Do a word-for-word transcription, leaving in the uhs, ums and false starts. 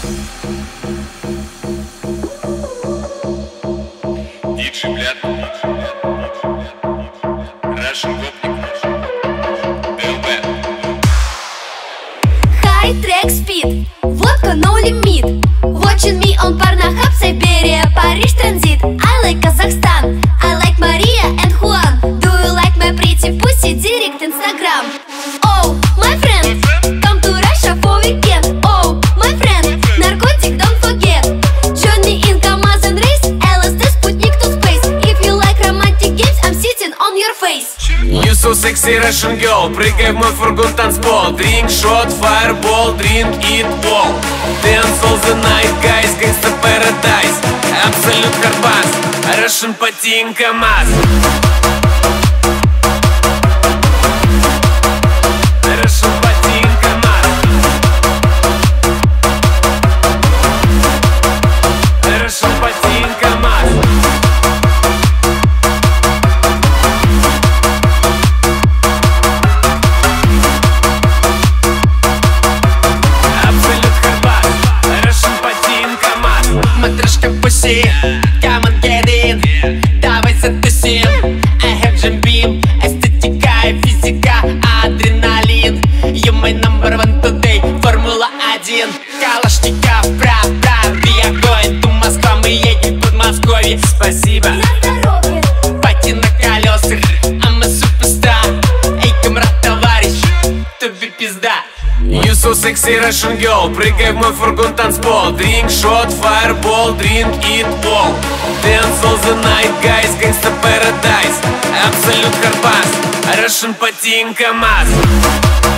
Диджей Бляд, Russian Gopnik, ДЛБ. High track speed, водка no limit. Watching me on Pornhub, Siberia, Paris transit. I like Kazakhstan, I like Maria and Juan. Do you like my pretty pussy? Direct Instagram. Oh, my friend, come to Russia for weekend. Oh, my friend, narcotic don't forget. Johnny in Kamaz and race, L S D Sputnik to space. If you like romantic games, I'm sitting on your face. You so sexy Russian girl, прыгай в мой фургон танцпол. Drink shot, fireball, drink it all. Dance all the night, guys, gangsta paradise. Absolute Карбас, Russian Patin КамАЗ. Russian Patin КамАЗ. Russian Patin КамАЗ. Матрешка пуси, come on get in. Давай затусим, I have Jim Beam. Эстетика и физика, адреналин. You my number one today, Формула один. Калашников, прав, прав. We are going to Москва, мы едем в Подмосковье. Спасибо, пати на колесах, а мы суперстар. Эй, камрад, товарищ, тебе пизда. You so sexy Russian girl, прыгай в мой фургон танцпол. Drink shot, fireball, drink it all. Dance all the night, guys, gangsta paradise. Absolute Карбас, Russian Patin КамАЗ.